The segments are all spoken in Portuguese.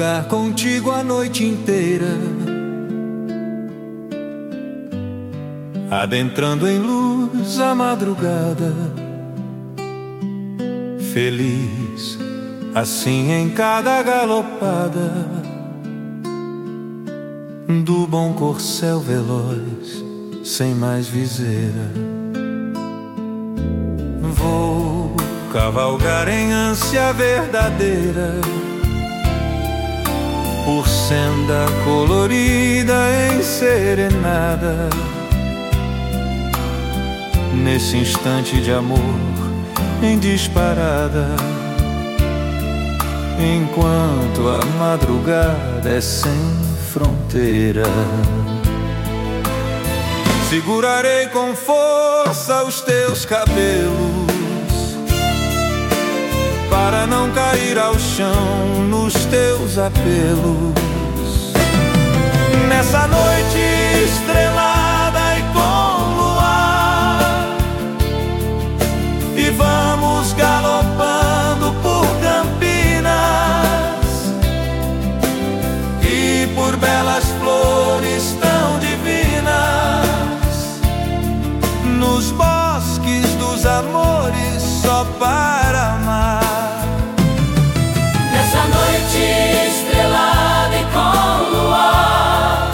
cavalgar contigo a noite inteira, adentrando em luz a madrugada. Feliz assim em cada galopada do bom corcel veloz, sem mais viseira. Vou cavalgar em ânsia verdadeira, por senda colorida enserenada, nesse instante de amor em disparada, enquanto a madrugada é sem fronteira. Segurarei com força os teus cabelos, para não cair ao chão nos teus apelos. Nessa noite estrelada e com luar, e vamos galopando por campinas e por belas flores tão divinas, nos bosques dos amores só para amar. Nessa noite estrelada e com luar,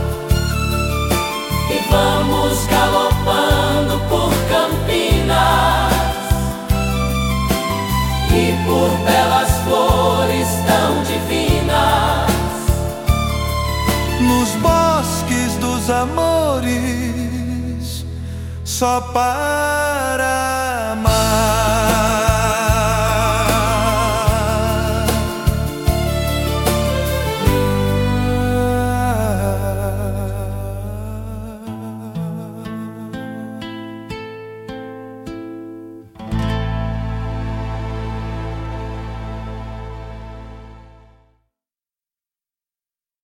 e vamos galopando por campinas e por belas flores tão divinas, nos bosques dos amores só para